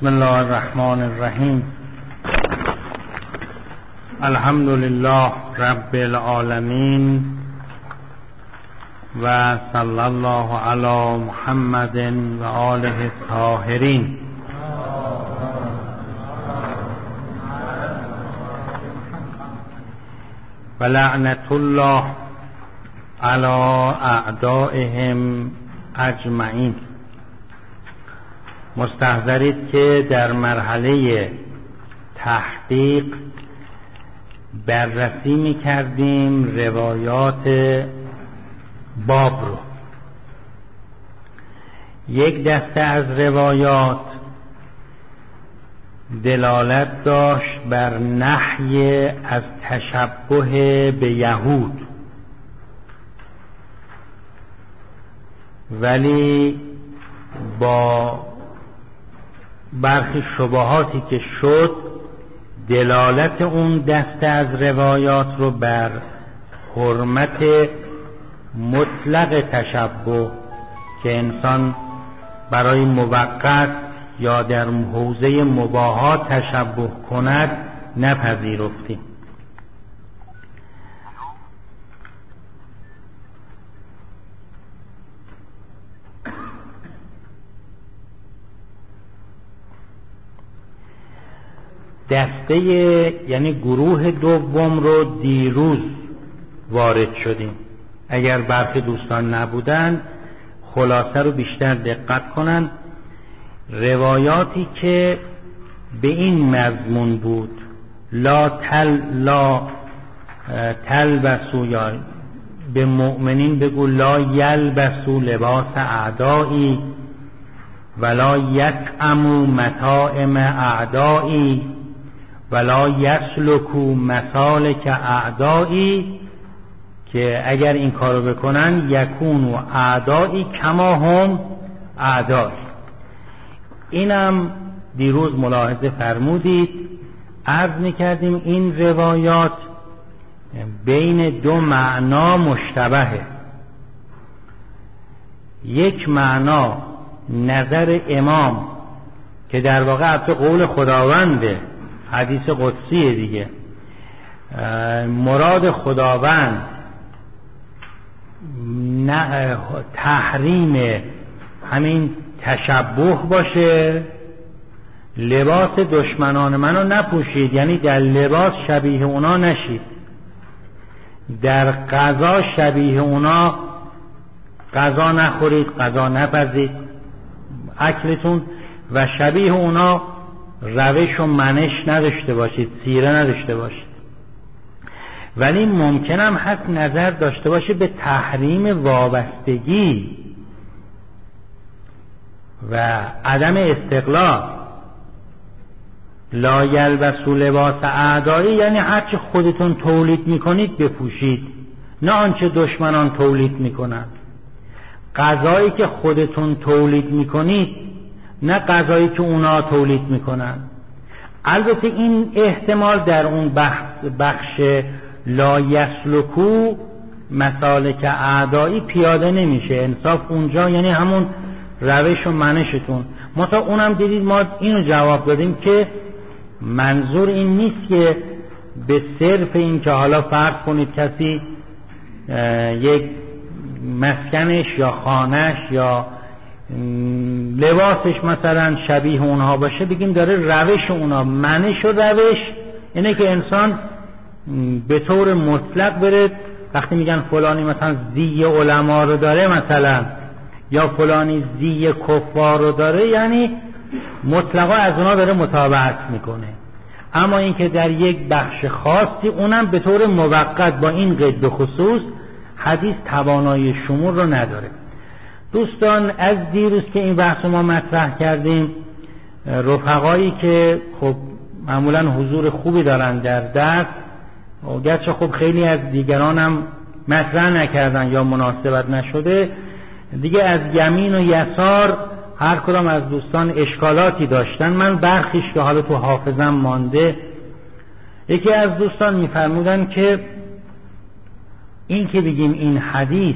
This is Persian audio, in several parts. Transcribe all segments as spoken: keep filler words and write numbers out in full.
بسم الله الرحمن الرحیم. الحمد لله رب العالمین و صلی الله علی محمد و آله الطاهرین. و لعنت الله علی اعدائهم اجمعین. مستحضرید که در مرحله تحقیق بررسی می‌کردیم روایات باب رو. یک دسته از روایات دلالت داشت بر نهی از تشبه به یهود، ولی با برخی شبهاتی که شد دلالت اون دسته از روایات رو بر حرمت مطلق تشبه که انسان برای موقت یا در حوزه مباحات تشبه کند نپذیرفتیم. دسته یعنی گروه دوم رو دیروز وارد شدیم. اگر برخی دوستان نبودن خلاصه رو بیشتر دقت کنن. روایاتی که به این مضمون بود لا تل لا تلبسو، یا به مؤمنین بگو لا یلبسو لباس اعدایی ولا یطعموا مطاعم اعدایی ولا یسلکوا مسالک اعدایی، که اگر این کارو بکنن یکونوا اعدایی کما هم اعدایی. اینم دیروز ملاحظه فرمودید. عرض می‌کردیم این روایات بین دو معنا مشتبهه. یک معنا نظر امام که در واقع البته قول خداونده، حدیث قدسیه دیگه، مراد خداوند نه تحریم همین تشبه باشه. لباس دشمنان منو نپوشید، یعنی در لباس شبیه اونا نشید، در غذا شبیه اونا غذا نخورید، غذا نپزید اکلتون، و شبیه اونا روش و منش نداشته باشید، سیره نداشته باشید. ولی ممکنم هست نظر داشته باشه به تحریم وابستگی و عدم استقلال. لا یلبسوا لباس اعدایی یعنی هرچه خودتون تولید میکنید بپوشید، نه آنچه دشمنان تولید میکنند. غذایی که خودتون تولید میکنید، نه غذایی که اونا تولید میکنن. البته این احتمال در اون بخش, بخش لا یسلکو مسالک اعدایی پیاده نمیشه. انصاف اونجا یعنی همون روش و منشتون. ما تا اونم دیدید ما اینو جواب دادیم که منظور این نیست که به صرف این که حالا فرض کنید کسی یک مسکنش یا خانش یا لباسش مثلا شبیه اونها باشه بگیم داره روش اونها. منش و روش اینه که انسان به طور مطلق بره، وقتی میگن فلانی مثلا زی علما رو داره مثلا یا فلانی زی کفار رو داره، یعنی مطلقا از اونا داره متابعت میکنه. اما اینکه در یک بخش خاصی اونم به طور موقت با این قید خصوص حدیث توانایی شمول رو نداره. دوستان از دیروز که این بحث ما مطرح کردیم، رفقایی که خب معمولا حضور خوبی دارن در درس، گرچه خب خیلی از دیگران هم مطرح نکردن یا مناسبت نشده دیگه، از یمین و یسار هر کدام از دوستان اشکالاتی داشتن. من برخیش که حالا تو حافظم مانده، یکی از دوستان میفرمودن که این که بگیم این حدیث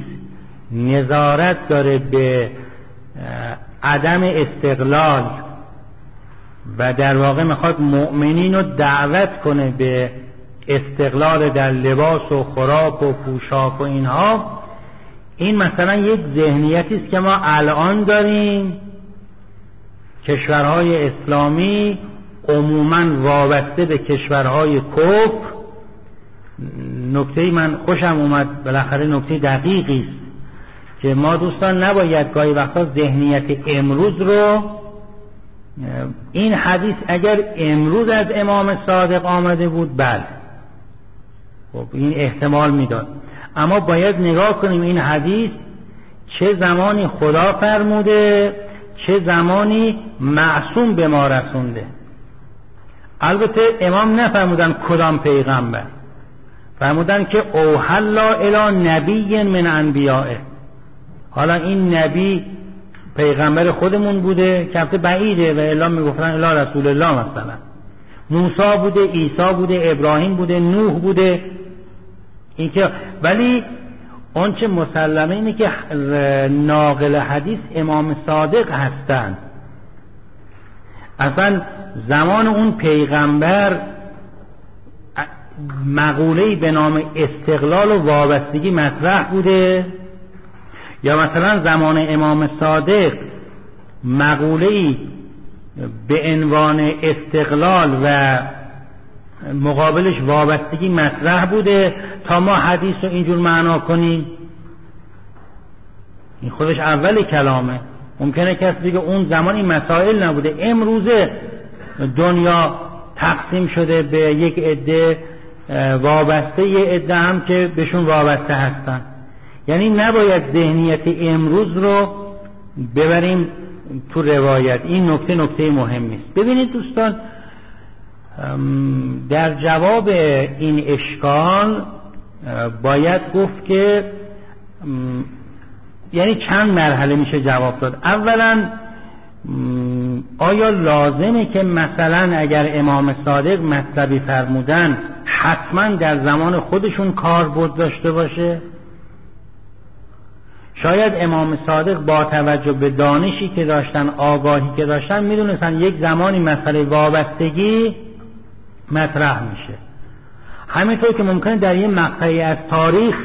نظارت داره به عدم استقلال و در واقع میخواد مؤمنین رو دعوت کنه به استقلال در لباس و خوراک و پوشاک و اینها، این مثلا یک ذهنیتی است که ما الان داریم. کشورهای اسلامی عموما وابسته به کشورهای کفر. نکته من خوشم اومد، بالاخره نکته دقیقی است که ما دوستان نباید گاهی وقتا ذهنیت امروز رو، این حدیث اگر امروز از امام صادق آمده بود بله خب این احتمال میداد، اما باید نگاه کنیم این حدیث چه زمانی خدا فرموده چه زمانی معصوم به ما رسونده. البته امام نفرمودن کدام پیغمبر، فرمودن که اوحلا الی نبی من انبیائه. حالا این نبی پیغمبر خودمون بوده که البته بعیده و الا میگفتن الی رسول الله، مثلا موسی بوده، عیسی بوده، ابراهیم بوده، نوح بوده، این که، ولی اون چه مسلمه اینه که ناقل حدیث امام صادق هستند. اصلا زمان اون پیغمبر مقوله‌ای به نام استقلال و وابستگی مطرح بوده، یا مثلا زمان امام صادق مقوله‌ای به عنوان استقلال و مقابلش وابستگی مطرح بوده تا ما حدیث رو اینجور معنا کنیم؟ این خودش اول کلامه. ممکنه کسی بگه اون زمان این مسائل نبوده، امروزه دنیا تقسیم شده به یک عده وابسته، یه عده هم که بهشون وابسته هستن. یعنی نباید ذهنیت امروز رو ببریم تو روایت. این نکته نکته مهمی است. ببینید دوستان، در جواب این اشکال باید گفت که یعنی چند مرحله میشه جواب داد. اولا آیا لازمه که مثلا اگر امام صادق مطلبی فرمودن حتما در زمان خودشون کاربرد داشته باشه؟ شاید امام صادق با توجه به دانشی که داشتن، آگاهی که داشتن، میدونستن یک زمانی مسئله وابستگی مطرح میشه. همینطور که ممکنه در یه مقطعی از تاریخ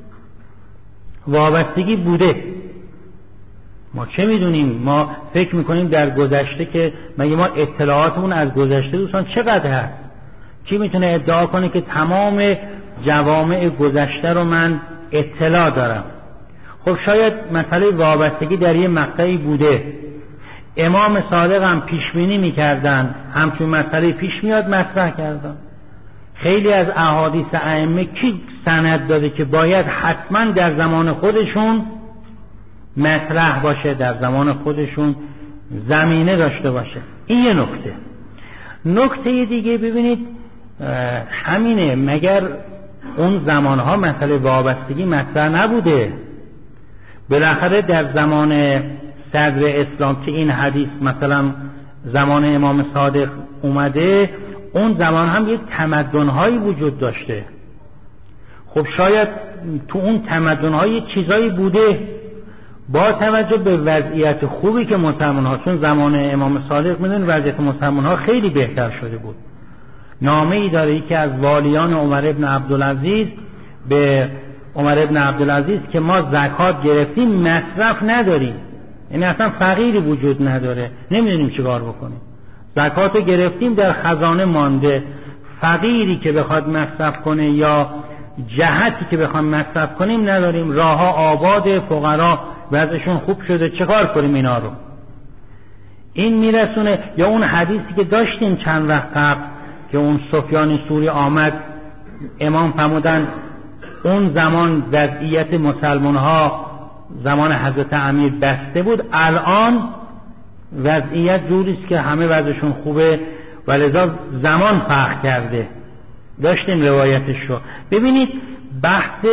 وابستگی بوده. ما چه میدونیم؟ ما فکر میکنیم در گذشته که مگه ما اطلاعاتمون از گذشته دوستان چقدر هست؟ کی میتونه ادعا کنه که تمام جوامع گذشته رو من اطلاع دارم؟ خب شاید مسئله وابستگی در یه مقطعی بوده. امام صادق هم پیش بینی میکردن همچون مسئله پیش میاد مطرح کردن. خیلی از احادیث ائمه کی سند داده که باید حتما در زمان خودشون مطرح باشه، در زمان خودشون زمینه داشته باشه. این یه نکته. نکته دیگه ببینید همینه، مگر اون زمانها مسئله وابستگی مطرح نبوده؟ بالاخره در زمان صدر اسلام که این حدیث مثلا زمان امام صادق اومده، اون زمان هم یک تمدن‌هایی وجود داشته. خب شاید تو اون تمدن‌های چیزایی بوده، با توجه به وضعیت خوبی که مسلمان‌ها، چون زمان امام صادق میدونید وضعیت مسلمان‌ها خیلی بهتر شده بود. نامه‌ای داره یکی از والیان عمر ابن عبدالعزیز به عمر ابن عبدالعزیز که ما زکات گرفتیم مصرف نداریم، یعنی اصلا فقیری وجود نداره، نمیدونیم چه کار بکنیم. زکات گرفتیم در خزانه مانده، فقیری که بخواد مصرف کنه یا جهتی که بخوام مصرف کنیم نداریم، راهها آباد، فقرا وضعشون خوب شده، چه کار کنیم اینا رو؟ این میرسونه. یا اون حدیثی که داشتیم چند وقت قبل که اون سفیان ثوری آمد، امام فرمودن اون زمان وضعیت مسلمان ها زمان حضرت امیر بسته بود، الان وضعیت جوریست که همه وضعشون خوبه و لذا زمان فرق کرده. داشتیم روایتش رو. ببینید بحث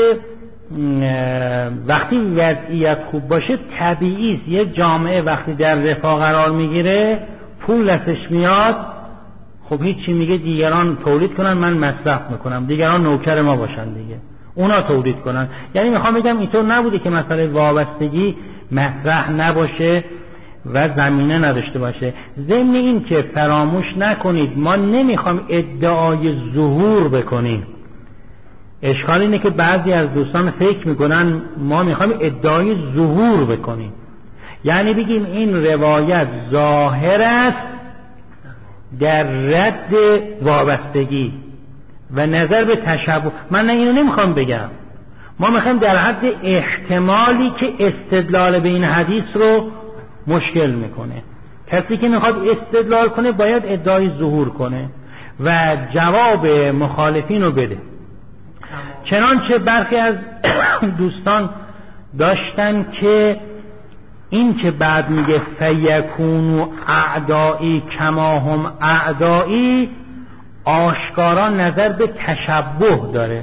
وقتی وضعیت خوب باشه طبیعی است. یک جامعه وقتی در رفاه قرار میگیره، پول دستش میاد، خب هیچی، میگه دیگران تولید کنن من مصرف میکنم، دیگران نوکر ما باشن دیگه، اونا تولید کنن. یعنی میخوام بگم اینطور نبوده که مسئله وابستگی مطرح نباشه و زمینه نداشته باشه. ضمن این که فراموش نکنید ما نمیخوام ادعای ظهور بکنیم. اشکال اینه که بعضی از دوستان فکر میکنن ما میخوایم ادعای ظهور بکنیم، یعنی بگیم این روایت ظاهر است در رد وابستگی و نظر به تشبه. من نه اینو نمیخوام بگم، ما میخوایم در حد احتمالی که استدلال به این حدیث رو مشکل میکنه. کسی که میخواد استدلال کنه باید ادعای ظهور کنه و جواب مخالفین رو بده. چنانچه برخی از دوستان داشتن که این که بعد میگه فیکونوا اعدایی کما هم اعدایی آشکارا نظر به تشبه داره.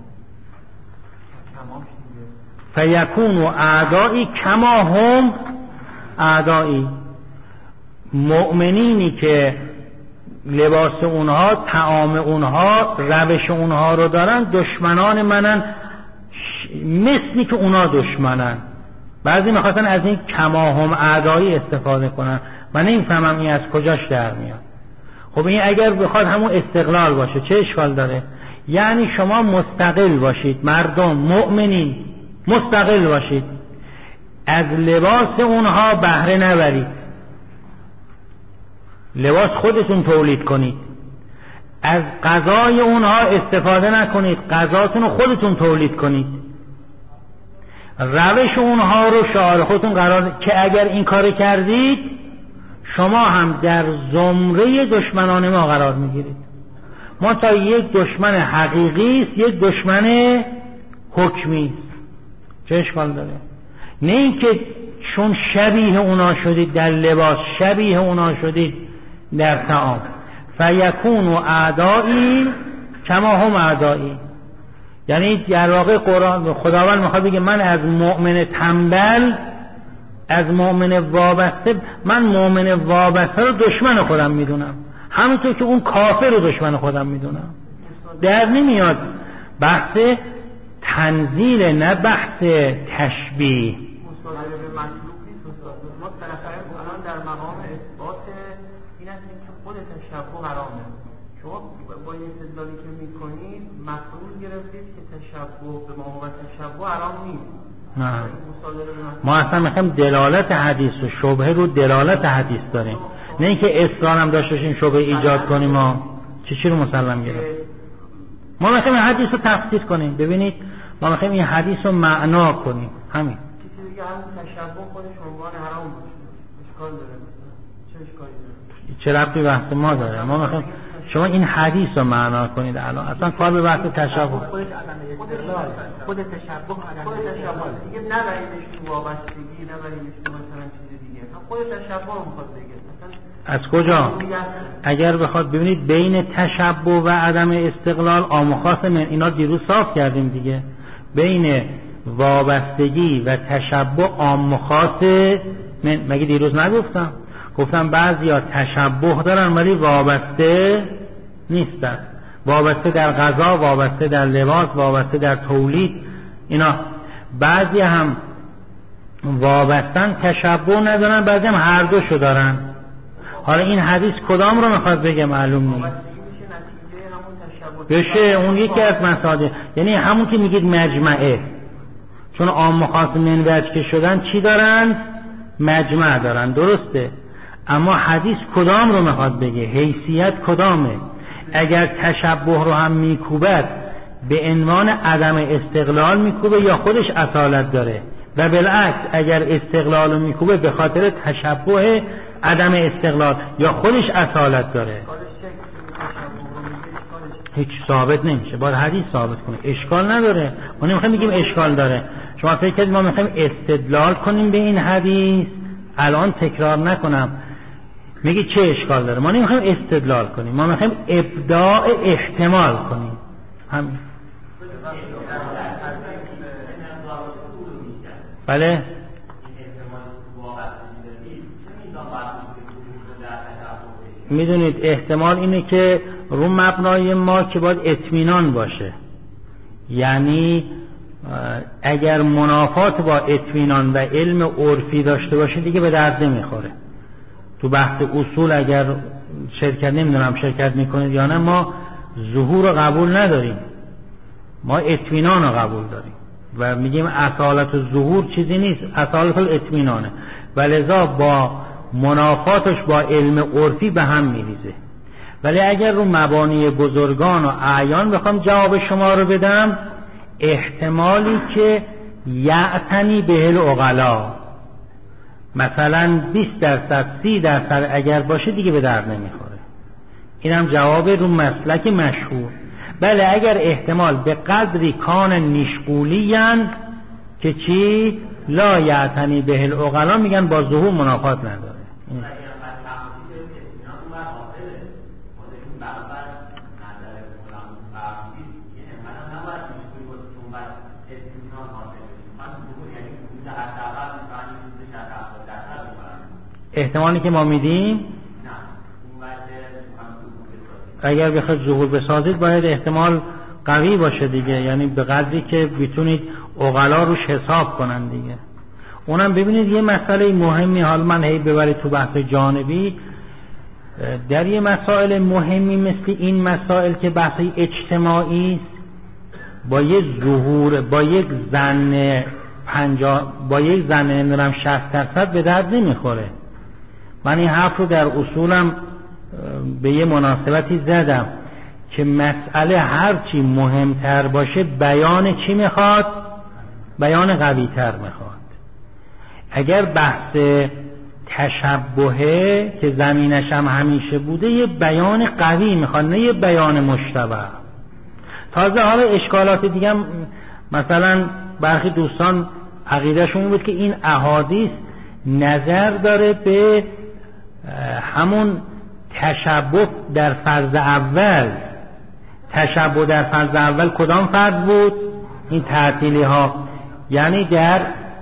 فیکونوا اعدایی کما هم اعدایی، مؤمنینی که لباس اونها، طعام اونها، روش اونها رو دارن دشمنان منن مثلی که اونها دشمنن. بعضی میخواستن از این کما هم اعدایی استفاده کنن. من نمیفهمم این از کجاش در میاد. خب این اگر بخواد همون استقلال باشه چه اشکال داره؟ یعنی شما مستقل باشید، مردم مؤمنین مستقل باشید، از لباس اونها بهره نبرید، لباس خودتون تولید کنید، از غذای اونها استفاده نکنید، غذاتون رو خودتون تولید کنید، روش اونها رو شعار خودتون قرار، که اگر این کار کردید شما هم در زمره دشمنان ما قرار میگیرید. ما تا یک دشمن حقیقی است، یک دشمن حکمی است. چه اشکال داره؟ نه اینکه چون شبیه اونا شدید در لباس، شبیه اونا شدید در طعام. فیکونوا اعدایی کما هم اعدایی، یعنی در واقع قرآن خداوند میخواد بگه من از مؤمن تنبل، از مؤمن وابسته، من مؤمن وابسته رو دشمن خودم میدونم، همونطور که اون کافر رو دشمن خودم میدونم. در نمیاد بحث تنزیل، نه بحث تشبیه. ما بالاخره الان در مقام اثبات این است که خود تشبه حرامه. شما با این استدلالی که میکنید مفروض گرفتید که تشبه به ما و تشبه حرام نیست. نه، ما اصلا میخوایم دلالت حدیث و شبهه رو دلالت حدیث داریم، نه اینکه اصرار هم داشته باشیم شبهه ایجاد کنیم. ما چه چی رو مسلم گرفت؟ ما میخوایم حدیث رو تفسیر کنیم. ببینید ما میخوایم این حدیث رو معنا کنیم، همین. چیزی دیگه هم تشبه خودش عنوان حرام باشه، اشکال داره؟ چه اشکالی داره؟ چه ربطی بحث ما داره؟ ما میخوایم شما این حدیث رو معنا کنید. الان اصلا کار به بحث تشبه، خود استقلال، خود تشبه، خود تشبه دیگه نبریدش تو وابستگی، نبریدش تو مثلا چیز دیگه. خود تشبه رو میخواد بگه. از کجا؟ اگر بخواد ببینید بین تشبه و عدم استقلال عام و خاص من، اینا دیروز صاف کردیم دیگه. بین وابستگی و تشبه عام و خاص من، مگه دیروز نگفتم؟ گفتم بعضیا تشبه دارن ولی وابسته نیستن. وابسته در غذا، وابسته در لباس، وابسته در تولید. اینا بعضی هم وابستن تشبه ندارن، بعضی هم هر دوشو دارن. حالا این حدیث کدام رو میخواد بگه معلوم نیست. بشه اون یکی از مسائل، یعنی همون که میگید مجمعه، چون عام و خاص من وجه که شدن چی دارن؟ مجمع دارن، درسته. اما حدیث کدام رو میخواد بگه؟ حیثیت کدامه؟ اگر تشبه رو هم میکوبد به عنوان عدم استقلال میکوبه یا خودش اصالت داره؟ و بالعکس اگر استقلال رو میکوبه به خاطر تشبه عدم استقلال یا خودش اصالت داره؟ هیچ ثابت نمیشه، باید حدیث ثابت کنه. اشکال نداره، ما نمیخوایم بگیم اشکال داره. شما فکر کنید ما میخوایم استدلال کنیم به این حدیث؟ الان تکرار نکنم، میگی چه اشکال داره؟ ما نمیخوایم استدلال کنیم، ما میخوایم ابداع احتمال کنیم. همین. بله. میدونید احتمال اینه که رو مبنای ما که باید اطمینان باشه، یعنی اگر منافات با اطمینان و علم عرفی داشته باشه دیگه به درد نمیخوره. تو بحث اصول اگر شرکت نمیدونم شرکت میکنید یا نه، ما ظهور رو قبول نداریم، ما اطمینان رو قبول داریم و میگیم اصالت و ظهور چیزی نیست، اصالت الاطمینانه و لذا با منافاتش با علم عرفی به هم میریزه. ولی اگر رو مبانی بزرگان و اعیان بخوام جواب شما رو بدم، احتمالی که یعتنی به العقلا، مثلا بیست درصد سی درصد اگر باشه دیگه به درد نمیخوره. اینم جواب رو مسلک مشهور. بله اگر احتمال به قدری کان نشغولیان که چی لا یعتنی به العقلا، میگن با ظهور منافات نداره. احتمالی که ما میدیم اگر بخواید ظهور بسازید باید احتمال قوی باشه دیگه، یعنی به قدری که بتونید عقلا روش حساب کنن دیگه. اونم ببینید یه مسئله مهمی، حالا من هی ببرید تو بحث جانبی، در یه مسائل مهمی مثل این مسائل که بحث اجتماعی است، با یک ظهور با یک زن پنجاه با یک زن نمیدونم شصت درصد به درد نمیخوره. من این حرف رو در اصولم به یه مناسبتی زدم که مسئله هرچی مهمتر باشه بیان چی میخواد؟ بیان قوی تر میخواد. اگر بحث تشبهه که زمینش هم همیشه بوده، یه بیان قوی میخواد، نه یه بیان مشتبه. تازه حالا اشکالات دیگه هم، مثلا برخی دوستان عقیدهشون بود که این احادیث نظر داره به همون تشبه در فرض اول. تشبه در فرض اول کدام فرض بود؟ این تعطیلی ها، یعنی در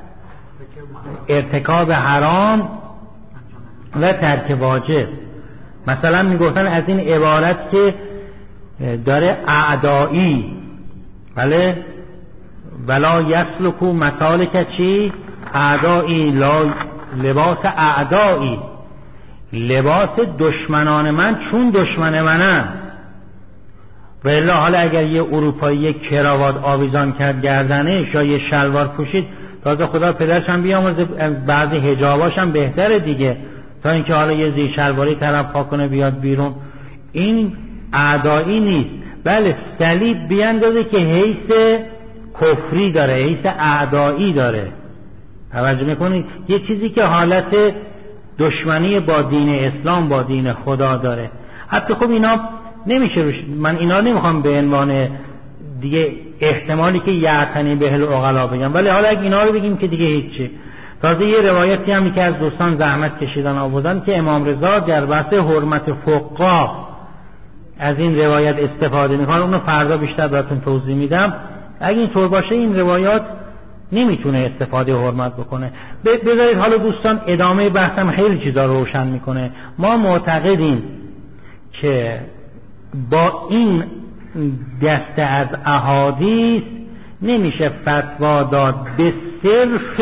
ارتکاب حرام و ترک واجب. مثلا میگفتن از این عبارت که داره اعدایی، بله، ولا یسلکو مسالک چی؟ اعدایی، لا لباس اعدایی، لباس دشمنان من چون دشمن منم. و الا حالا اگر یه اروپایی یک کراوات آویزان کرد گردنش یا یه شلوار پوشید، تازه خدا پدرش هم بیامرزه، بعضی حجاباش هم بهتره دیگه، تا اینکه حالا یه زیر شلواری طرف پا کنه بیاد بیرون. این اعدایی نیست. بله صلیب بیاندازه که حیث کفری داره، حیث اعدایی داره. توجه میکنید؟ یه چیزی که حالت دشمنی با دین اسلام، با دین خدا داره. حتی خب اینا نمیشه روش، من اینا نمیخوام به عنوان دیگه احتمالی که یعتنی به العقلا بگم، ولی حالا اگه اینا رو بگیم که دیگه هیچی. تازه یه روایتی هم که از دوستان زحمت کشیدن آوردن که امام رضا در بحث حرمت فقها از این روایت استفاده میکنه، اونو فردا بیشتر براتون توضیح میدم. اگه اینطور باشه این روایات نمیتونه استفاده حرمت بکنه. بذارید حالا دوستان ادامه بحثم خیلی چیزا رو روشن میکنه. ما معتقدیم که با این دسته از احادیث نمیشه فتوا داد به صرف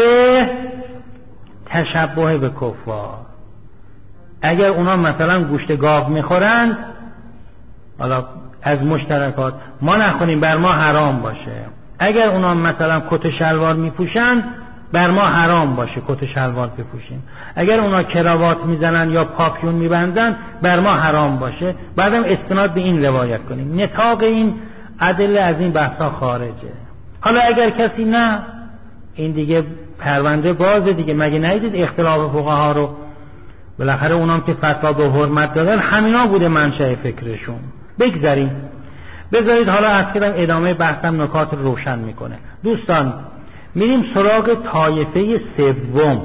تشبه به کفار. اگر اونا مثلا گوشت گاو میخورند، حالا از مشترکات ما نخونیم بر ما حرام باشه. اگر اونا مثلا کت شلوار میپوشن بر ما حرام باشه کت شلوار بپوشیم. اگر اونا کراوات میزنن یا پاپیون میبندن بر ما حرام باشه. بعدم استناد به این روایت کنیم. نطاق این ادله از این بحثا خارجه. حالا اگر کسی نه، این دیگه پرونده بازه دیگه. مگه ندیدید اختلاف فقها رو؟ بالاخره اونام که فتوا به حرمت دادن همینا بوده منشأ فکرشون. بگذاریم. بذارید حالا از کردم ادامه بحثم نکات رو روشن میکنه. دوستان میریم سراغ طایفه سوم.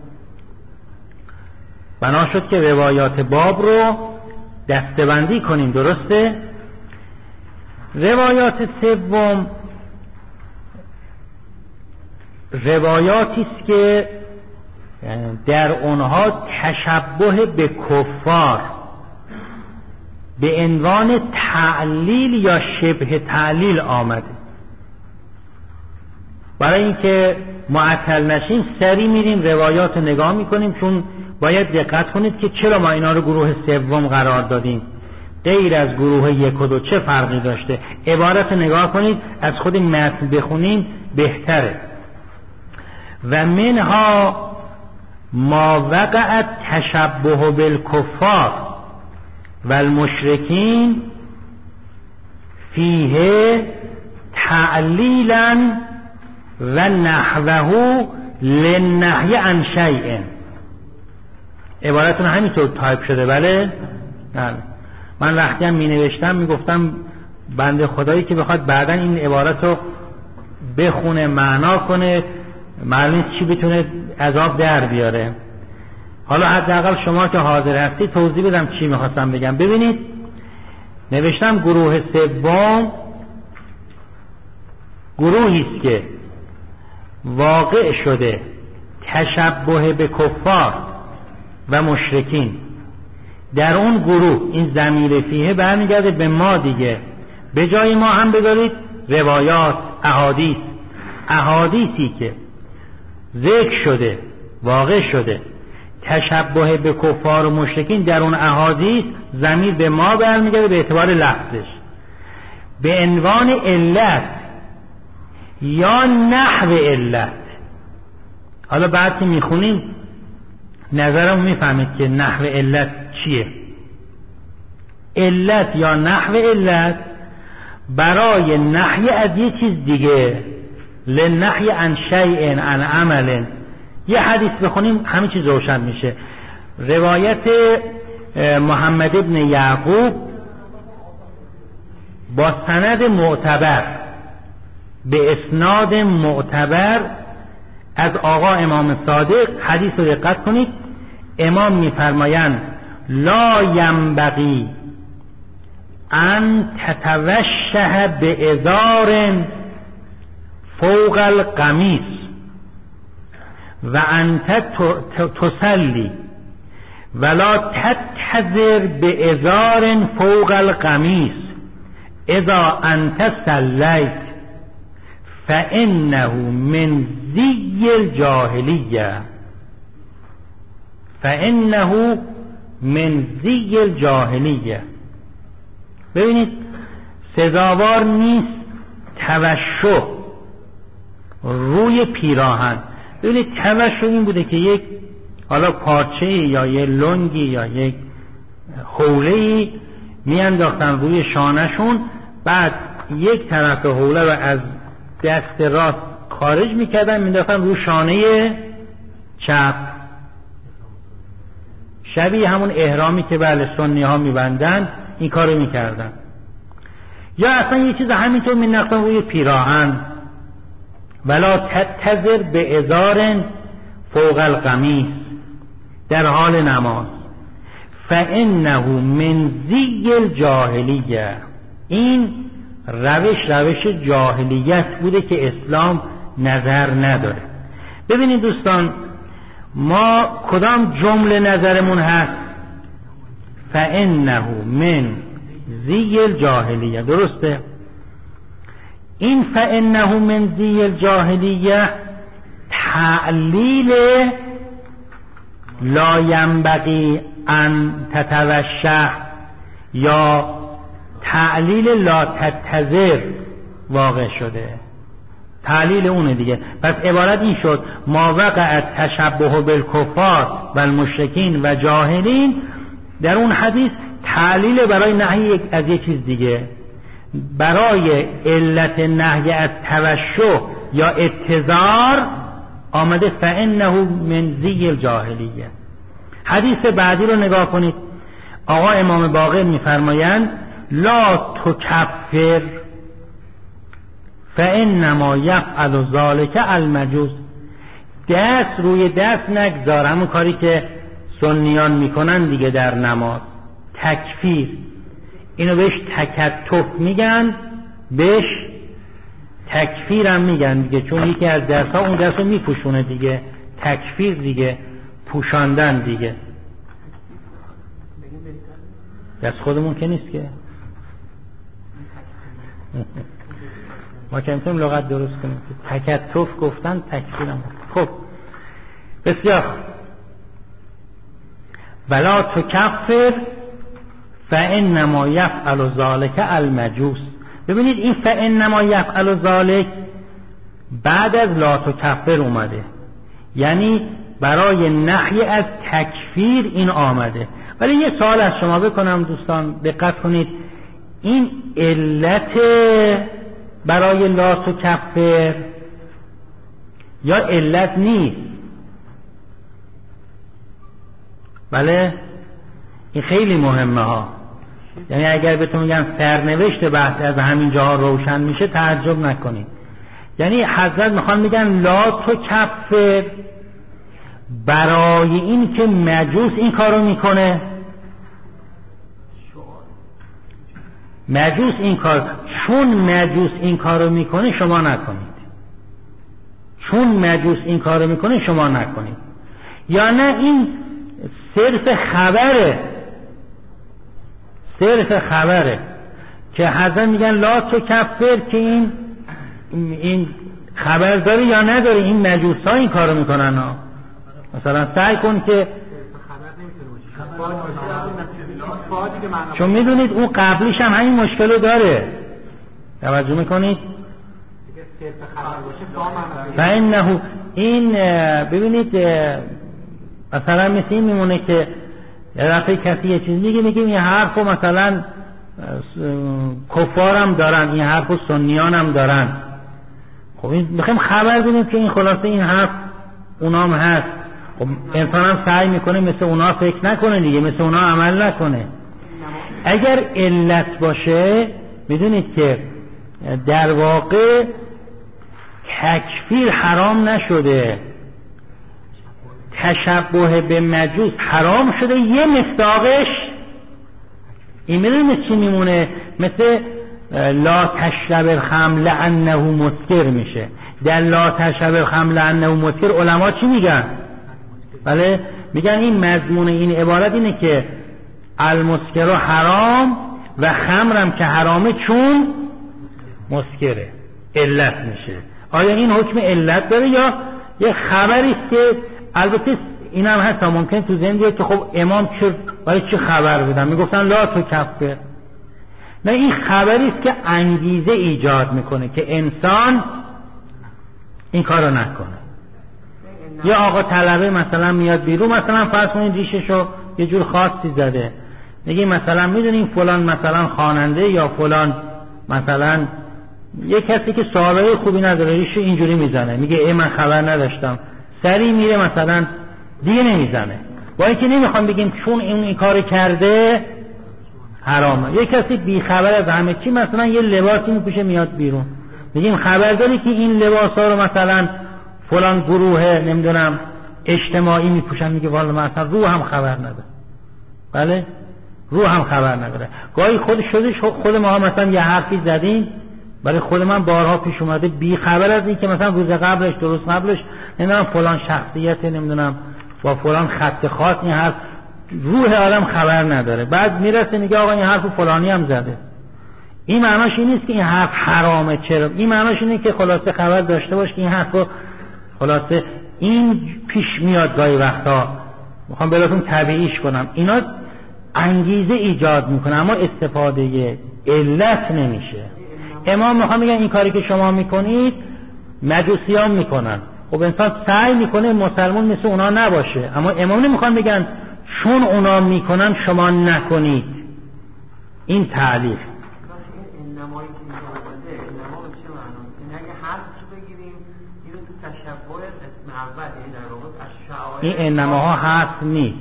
بنا شد که روایات باب رو دسته‌بندی کنیم، درسته؟ روایات سوم روایاتی است که در اونها تشبه به کفار به عنوان تعلیل یا شبه تعلیل آمده. برای اینکه معطل نشیم سری میریم روایات نگاه میکنیم، چون باید دقت کنید که چرا ما اینا رو گروه سوم قرار دادیم، غیر از گروه یک و دو چه فرقی داشته. عبارت نگاه کنید، از خود متن بخونیم بهتره. و منها ما وقع تشبه بالکفار و المشرکین فیه تعلیلا و نحوه للنهی عن شیء. عبارتون همینطور تایپ شده؟ بله. بله. من وقتی هم می نوشتم می گفتم بنده خدایی که بخواد بعدا این عبارت رو بخونه معنا کنه، معلوم چی بتونه عذاب در بیاره. حالا حداقل شما که حاضر هستی توضیح بدم چی میخواستم بگم. ببینید نوشتم گروه سوم گروهی است که واقع شده تشبه به کفار و مشرکین. در اون گروه این ضمیر فیه برمیگرده به ما دیگه، به جای ما هم بذارید روایات، احادیث. احادیثی که ذکر شده واقع شده تشبه به کفار و مشرکین، در اون احادیث ضمیر به ما برمیگرده به اعتبار لفظش، به عنوان علت یا نحو علت. حالا بعد که میخونیم نظرم میفهمید که نحو علت چیه. علت یا نحو علت برای نحی از یه چیز دیگه، لنحی عن شیء عن عمل. یه حدیث بخونیم همین چیز روشن میشه. روایت محمد ابن یعقوب با سند معتبر به اسناد معتبر از آقا امام صادق، حدیث رو دقت کنید. امام میفرمایند لا ینبغی ان تتوشه به ازار فوق القمیص و انت تسلی ولا تتذر به ازار فوق القمیص اذا انت سلیت فانه من زی الجاهلیه فانه من زی الجاهلیه. ببینید سزاوار نیست توشه روی پیراهن. ببینید توشه این بوده که یک حالا پارچه یا یک لنگی یا یک حوله‌ای میانداختن روی شانهشون، بعد یک طرف حوله رو از دست راست خارج میکردن مینداختن روی شانه چپ، شبیه همون احرامی که بله سنی ها میبندن این کارو میکردن. یا اصلا یه چیز همینطور مینداختن روی پیراهن. ولا تتذر به ازار فوق القمیص در حال نماز فانه من زی الجاهلیه. این روش روش جاهلیت بوده که اسلام نظر نداره. ببینید دوستان، ما کدام جمله نظرمون هست؟ فانه من زی الجاهلیه، درسته؟ این فانه من زی الجاهلیه تعلیل لا ینبغی ان تتوشه یا تعلیل لا تتذر واقع شده. تعلیل اونه دیگه. پس عبارت این شد ما وقع تشبه بالکفار و المشرکین و جاهلین، در اون حدیث تعلیل برای نهی از یک چیز دیگه، برای علت نهی از توشه یا اتذار آمده فانه من زی الجاهلیه. حدیث بعدی رو نگاه کنید. آقا امام باقر میفرمایند لا تکفر فانما یفعل ذلک المجوس. دست روی دست نگذار، همون کاری که سنیان میکنن دیگه در نماز، تکفیر. اینو بهش تکتف میگن، بهش تکفیر هم میگن دیگه، چون یکی از دست ها اون دست رو میپوشونه دیگه. تکفیر دیگه پوشاندن دیگه. دست خودمون که نیست که. ما که میتونیم لغت درست کنیم. تکتف گفتن تکفیر هم. خب بسیار ولا تکفر فانما یفعل ذلک المجوس. ببینید این فانما یفعل ذلک بعد از لا تکفر اومده، یعنی برای نهی از تکفیر این آمده. ولی یه سوال از شما بکنم دوستان، دقت کنید، این علت برای لا تکفر یا علت نیست؟ بله این خیلی مهمه ها. یعنی اگر بهتون میگن سرنوشت بحث از همین جاها روشن میشه تعجب نکنید. یعنی حضرت میخوان میگن لا تکفر برای این که مجوس این کارو میکنه، مجوس این کار، چون مجوس این کارو میکنه شما نکنید، چون مجوس این کارو میکنه شما نکنید. یا نه این صرف خبره، صرف خبره که حضرت میگن لا تکفر که این این خبر داره یا نداره این مجوس ها این کارو میکنن ها. مثلا سعی کن که چون میدونید اون قبلیش هم همین مشکلو داره، توجه میکنید فإنه این ببینید مثلا مثل این میمونه که یه دفعه کسی یه چیز میگه میگیم این حرفو مثلا کفارم دارن، این حرفو سنیان هم دارن. خب این میخوایم خبر بدیم که این خلاصه این حرف اونام هست. خب انسان هم سعی میکنه مثل اونا فکر نکنه دیگه، مثل اونا عمل نکنه. اگر علت باشه میدونید که در واقع تکفیر حرام نشده، تشبه به مجوس حرام شده. یه مصداقش این میدونید چی میمونه؟ مثل لا تشرب الخمر لانه مسکر میشه. در لا تشرب الخمر لانه مسکر علما چی میگن؟ بله میگن این مضمون این عبارت اینه که المسکر حرام و خمرم که حرامه چون مسکره، علت میشه. آیا این حکم علت داره یا یه خبری است که البته این هم هست ممکن تو ذهن بیاد که خب امام چه برای چه خبر بدن؟ میگفتن لا تکفر. نه این خبری است که انگیزه ایجاد میکنه که انسان این کارو نکنه. یه آقا طلبه مثلا میاد بیرون، مثلا فرض کنید ریششو یه جور خاصی زده، میگه مثلا میدونین فلان مثلا خواننده یا فلان مثلا یه کسی که سابقه خوبی نداره ریشو اینجوری میزنه، میگه ای من خبر نداشتم، سری میره مثلا دیگه نمیزنه. با اینکه نمیخوام بگیم چون این این کار کرده حرامه. یه کسی بی خبر از همه چی مثلا یه لباسی میپوشه میاد بیرون، میگیم خبر داری که این لباسا رو مثلا فلان گروه نمیدونم اجتماعی میپوشن؟ میگه والا من اصلا رو هم خبر نداره. بله رو هم خبر نداره. گاهی خود شدش خود ما مثلا یه حرفی زدیم، برای خود من بارها پیش اومده بی خبر از این که مثلا روز قبلش درست قبلش نمیدونم فلان شخصیت نمیدونم با فلان خط خاص این حرف، روح عالم خبر نداره. بعد میرسه میگه آقا این حرف فلانی هم زده. این معناش این نیست که این حرف حرامه. چرا؟ این معناش اینه که خلاصه خبر داشته باش که این حرفو خلاصه این پیش میاد گاهی وقتا، میخوام براتون طبیعیش کنم. اینا انگیزه ایجاد میکنه اما استفاده علت نمیشه. امام میخوام بگن این کاری که شما میکنید مجوسیان میکنن. خب انسان سعی میکنه مسلمان مثل اونا نباشه، اما امام نمیخوام بگن چون اونا میکنن شما نکنید. این تعلیف این نمایی که میگه نما به چه معنی؟ این اگه هر چی بگیریم اینو تو تشبه اسم اول یعنی در واقع الشعائر این انماها هست نیست.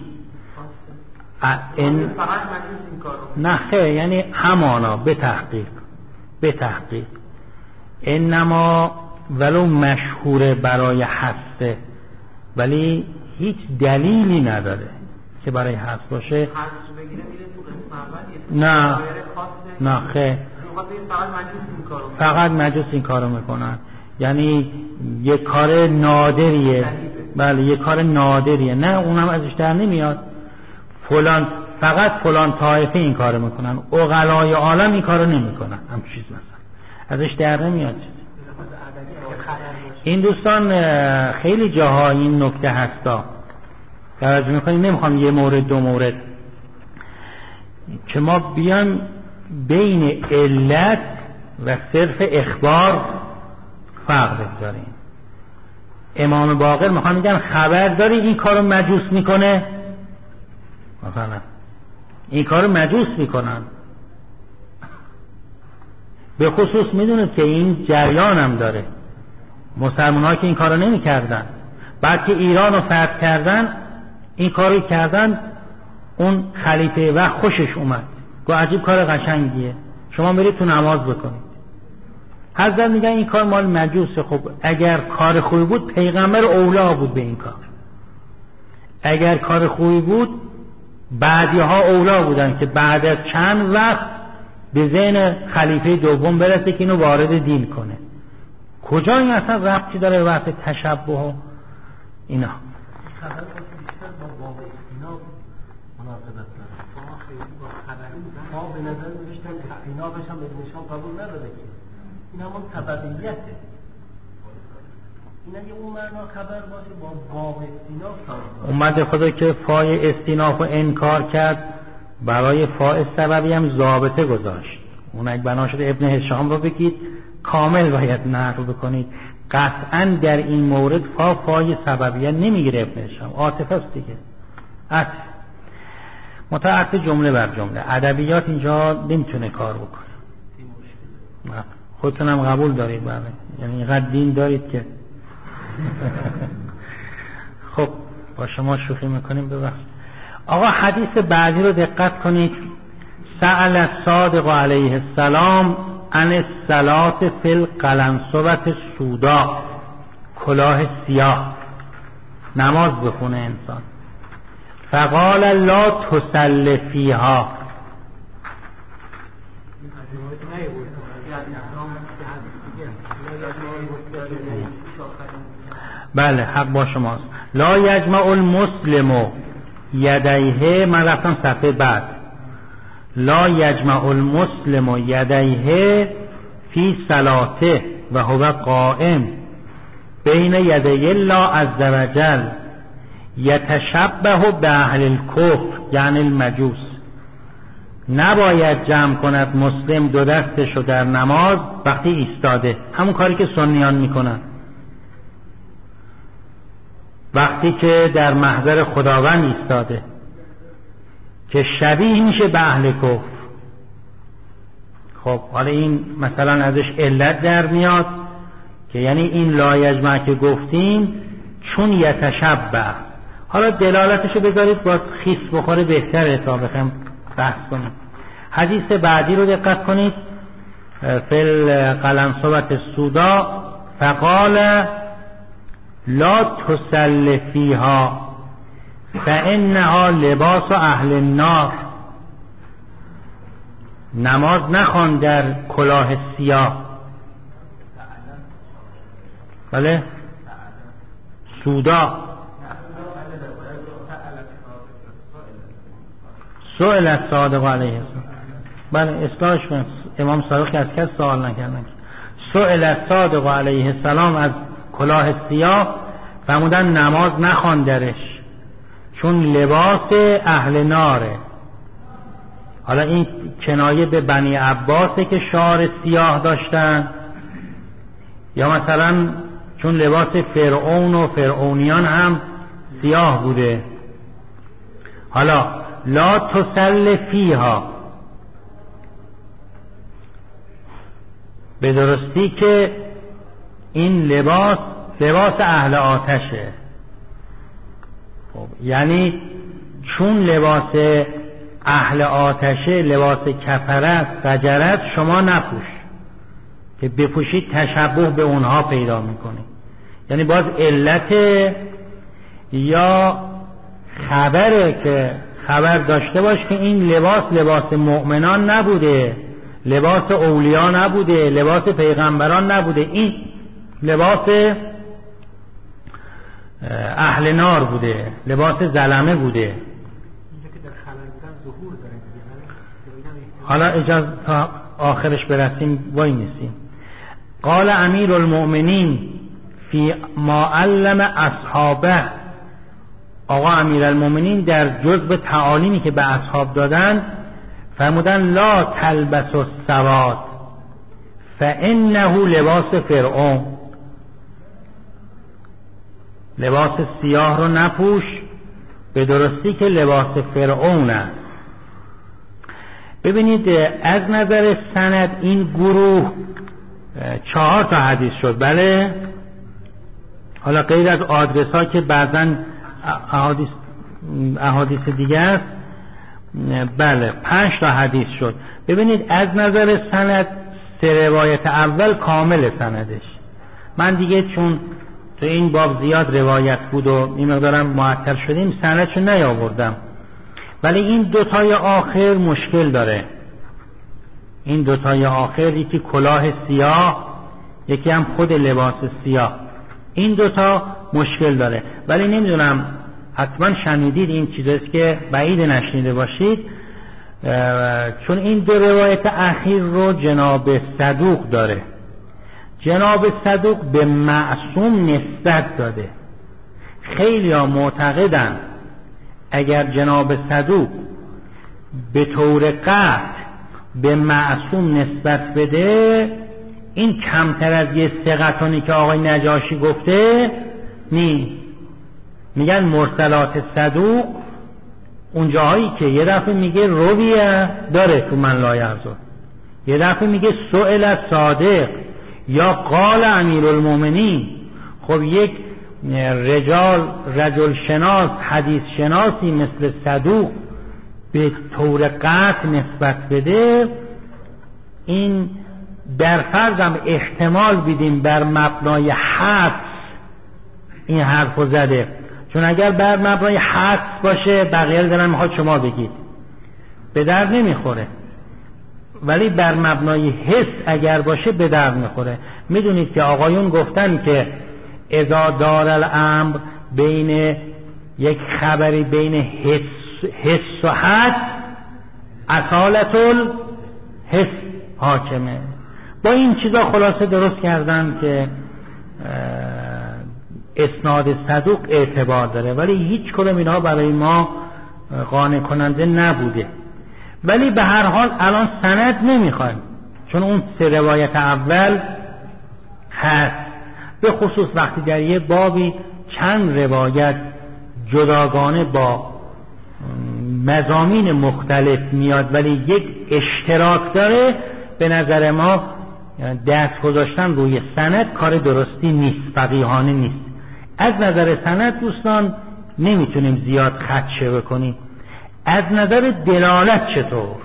این فقط مجوس این کارو نه خیر، یعنی همانا به تحقیق به تحقیق انما ولو مشهور برای حسه ولی هیچ دلیلی نداره که برای حس باشه. حس بگیره میره تو اسم اول نه نه خیر، فقط مجوس این کارو میکنن. یعنی یه کار نادریه. بله یه کار نادریه، نه اونم ازش در نمیاد. فلان فقط فلان طایفه این کارو میکنن، عقلای عالم این کارو نمیکنن. هم چیز مثلا ازش در نمیاد. این دوستان خیلی جاها این نکته هستا توجه میکنیم، نمیخوام یه مورد دو مورد که ما بیان بین علت و صرف اخبار فرق بگذاریم. امام باقر میخوان میگن خبر داری این کارو مجوس میکنه، مثلا این کارو مجوس میکنن، به خصوص میدونید که این جریان هم داره، مسلمان ها که این کارو نمی کردن، بعد که ایران رو فتح کردن این کارو کردن، اون خلیفه و خوشش اومد، گو عجیب کار قشنگیه، شما برید تو نماز بکنید. حضرت میگن این کار مال مجوسه. خب اگر کار خوبی بود پیغمبر اولا بود به این کار، اگر کار خوبی بود بعدی ها اولا بودن که بعد از چند وقت به ذهن خلیفه دوم برسه که اینو وارد دین کنه. کجا این اصلا ربطی داره به وقت تشبه و اینا؟ خبر باشه بیشتر با واقع اینا مناسبت داره. شما خیلی با خبری ما به نظر می‌رسیدن که اینا بشن به نشان قبول نداره که این همون سببیته. این اگه اون معنا خبر باشه با واقع استیناف اومده خدا که فای استیناف و انکار کرد، برای فای سببی هم ضابطه گذاشت. اون اگه بنا شده ابن هشام رو بگید کامل باید نقل بکنید. قطعا در این مورد فا فای سببیه نمیگیره ابن هشام، عاطفه است دیگه، عطف متعطف جمله بر جمله. ادبیات اینجا نمیتونه کار بکنه. خودتونم قبول دارید بله، یعنی اینقدر دین دارید که خب با شما شوخی میکنیم ببخشید. آقا حدیث بعدی رو دقت کنید. سأل الصادق علیه السلام عن الصلاة فی القلنسوة السوداء، کلاه سیاه، نماز بخونه انسان. فقال لا تصل فیها. بله حق با شماست. لا یجمع المسلم یدیه، من رفتم صفحه بعد. لا یجمع المسلم یدیه فی صلاته و هو قائم بین یدی الله عز وجل یتشبه به اهل الکفر یعنی المجوس. نباید جمع کند مسلم دو دستشو در نماز وقتی ایستاده، همون کاری که سنیان میکنن وقتی که در محضر خداوند ایستاده، که شبیه میشه به اهل کفر. خب حالا این مثلا ازش علت در میاد که یعنی این لا یجمع که گفتیم چون یتشبه. حالا دلالتشو بذارید باز خیس بخوره بهتره تا بخوایم بحث کنیم. حدیث بعدی رو دقت کنید. فی القلنسوة السوداء فقال لا تسل فیها فانها لباس اهل النار. نماز نخوان در کلاه سیاه. بله سودا. سئل الصادق علیه السلام. بله اصلاحش کن. امام صادق از کس سوال نکردن. سئل الصادق علیه السلام از کلاه سیاه، فرمودن نماز نخوان درش چون لباس اهل ناره. حالا این کنایه به بنی عباسه که شعار سیاه داشتن، یا مثلا چون لباس فرعون و فرعونیان هم سیاه بوده. حالا لا تسل فیها، به درستی که این لباس لباس اهل آتشه. خب یعنی چون لباس اهل آتشه، لباس کفرت فجرت، شما نپوش که بپوشید تشبه به اونها پیدا میکنید. یعنی باز علت یا خبره که خبر داشته باش که این لباس لباس مؤمنان نبوده، لباس اولیا نبوده، لباس پیغمبران نبوده، این لباس اهل نار بوده، لباس ظلمه بوده. حالا اجازه تا آخرش برسیم وای نیستیم. قال امیر المؤمنین فی ما علم اصحابه، آقا امیر المؤمنین در جزء تعالیمی که به اصحاب دادن فرمودن لا تلبس السواد فانه لباس فرعون، لباس سیاه رو نپوش به درستی که لباس فرعون است. ببینید از نظر سند این گروه چهار تا حدیث شد، بله، حالا غیر از آدرس ها که بعضا احادیث احادیث دیگه است، بله پنج تا حدیث شد. ببینید از نظر سند سه روایت اول کامل سندش، من دیگه چون تو این باب زیاد روایت بود و این مقدارم معطل شدیم سندشو نیاوردم، ولی این دوتای آخر مشکل داره. این دوتای آخر، یکی کلاه سیاه یکی هم خود لباس سیاه، این دوتا مشکل داره. ولی نمیدونم حتما شنیدید، این چیزاست که بعید نشنیده باشید، چون این دو روایت اخیر رو جناب صدوق داره. جناب صدوق به معصوم نسبت داده. خیلی ها معتقدن اگر جناب صدوق به طور قطع به معصوم نسبت بده، این کمتر از یه ثقتونی که آقای نجاشی گفته نیست. میگن مرسلات صدوق اون جاهایی که یه دفعه میگه رویه داره تو من لا یحزن، یه دفعه میگه سئل صادق یا قال امیر المؤمنین. خب یک رجال رجل شناس حدیث شناسی مثل صدوق به طور قطع نسبت بده، این در فرضم احتمال بیدیم بر مبنای حدس این حرفو زده، چون اگر بر مبنای حدس باشه بقیه دارن میخواد شما بگید به درد نمیخوره، ولی بر مبنای حس اگر باشه به درد میخوره. میدونید که آقایون گفتن که اذا دار الامر بین یک خبری بین حس, حس و حدس اصالت الحس حاکمه. با این چیزا خلاصه درست کردن که اسناد صدوق اعتبار داره، ولی هیچ کدوم اینها برای ما قانع کننده نبوده. ولی به هر حال الان سند نمیخوایم، چون اون سه روایت اول هست. به خصوص وقتی در یه بابی چند روایت جداگانه با مضامین مختلف میاد ولی یک اشتراک داره، به نظر ما دست گذاشتن روی سند کار درستی نیست، فقیهانه نیست. از نظر سند دوستان نمیتونیم زیاد خدشه بکنیم. از نظر دلالت چطور؟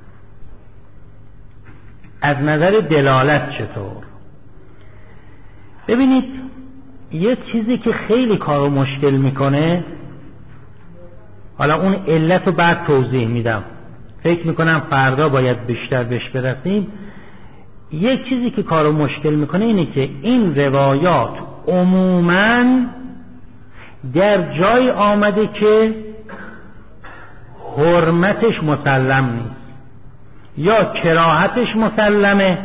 از نظر دلالت چطور؟ ببینید یه چیزی که خیلی کارو مشکل میکنه، حالا اون علت رو بعد توضیح میدم، فکر میکنم فردا باید بیشتر بهش برسیم. یک چیزی که کارو مشکل میکنه اینه که این روایات عموماً در جای آمده که حرمتش مسلم نیست یا کراهتش مسلمه،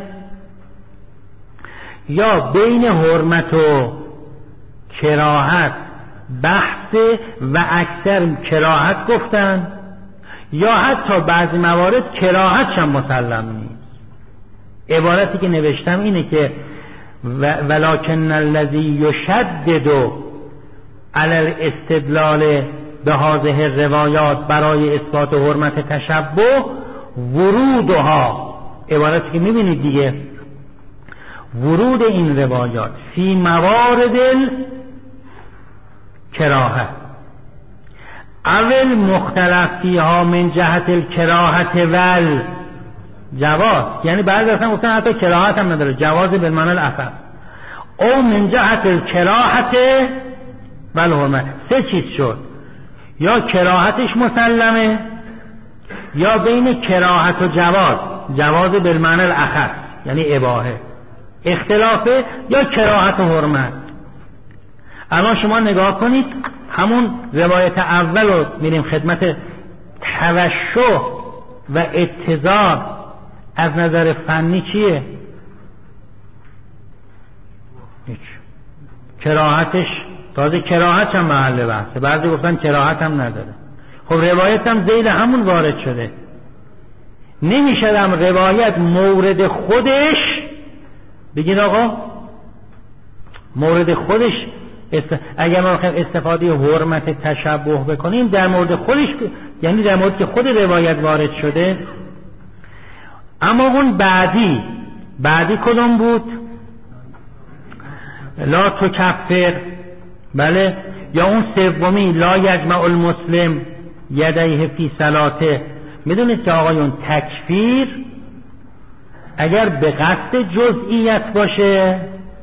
یا بین حرمت و کراهت بحث و اکثر کراهت گفتن، یا حتی بعضی موارد کراهتش هم مسلم نیست. عبارتی که نوشتم اینه که ولکن الذی یشدد علی الاستدلال به هذه روایات برای اثبات حرمت تشبه ورودها، عبارتی که میبینید دیگه، ورود این روایات فی موارد الکراهه اول مختلف فیها من جهت الکراهت ول جواز، یعنی بعضی اصلا گفتن حتی کراهت هم نداره، جواز بالمعنی الاخر، او من جهت الکراهت ول حرمت. سه چیز شد، یا کراهتش مسلمه، یا بین کراهت و جواز، جواز بالمعنی الاخر یعنی اباحه اختلافه، یا کراهت و حرمت. اما شما نگاه کنید همون روایت اول رو میریم خدمت توشح و اتضاع از نظر فنی چیه؟ هیچ. کراهتش تازه کراهت هم محل بحثه، بعضی گفتن کراهت هم نداره. خب روایت هم ذیل همون وارد شده. نمیشدم روایت مورد خودش بگین آقا مورد خودش است... اگر ما بخوایم استفاده حرمت تشبه بکنیم در مورد خودش، یعنی در مورد که خود روایت وارد شده. اما اون بعدی بعدی کدوم بود؟ لا تکفر، بله، یا اون سومی لا یجمع المسلم یدیه فی صلاته. میدونید که آقایون تکفیر اگر به قصد جزئیت باشه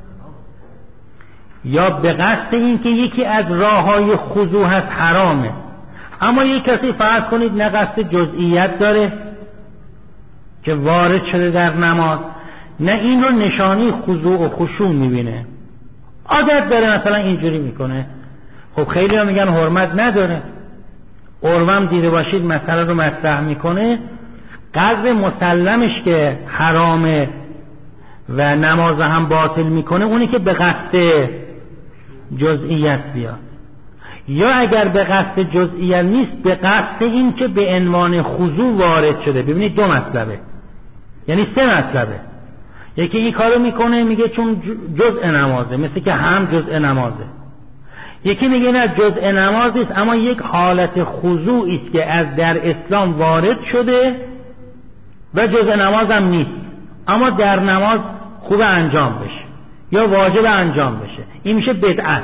یا به قصد این که یکی از راههای خضوع هست حرامه، اما یک کسی فرض کنید نه قصد جزئیت داره که وارد شده در نماز، نه این رو نشانی خضوع و خشوع میبینه، عادت داره مثلا اینجوری میکنه، خب خیلی ها میگن حرمت نداره. عروم دیده باشید مسئله رو مطرح میکنه، قدر مسلمش که حرامه و نماز هم باطل میکنه اونی که به قصد جزئیت بیاد، یا اگر به قصد جزئیت نیست به قصد این که به عنوان خضوع وارد شده. ببینید دو مطلبه، یعنی سه مطلبه. یکی این کارو میکنه میگه چون جزء نمازه، مثل که هم جزء نمازه. یکی میگه نه جزء نماز نیست اما یک حالت خضوعی است که از در اسلام وارد شده و جزء نماز هم نیست اما در نماز خوب انجام بشه یا واجب انجام بشه، این میشه بدعت.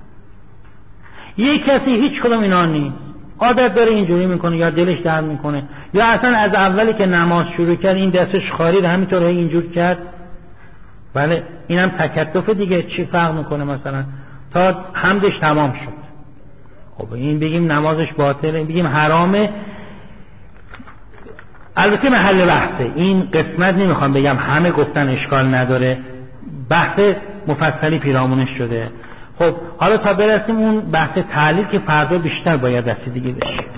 یک کسی هیچ کدوم اینا نیست، عادت داره اینجوری میکنه یا دلش درد میکنه یا اصلا از اولی که نماز شروع کرد این دستش خارید همینطور اینجور کرد، بله اینم تکتف دیگه، چی فرق میکنه مثلا تا حمدش تمام شد. خب این بگیم نمازش باطله، بگیم حرامه. البته محل بحثه، این قسمت نمیخوام بگم همه گفتن اشکال نداره، بحث مفصلی پیرامونش شده. خب حالا تا برسیم اون بحث تعلیل که فردا بیشتر باید دستی دیگه بشه.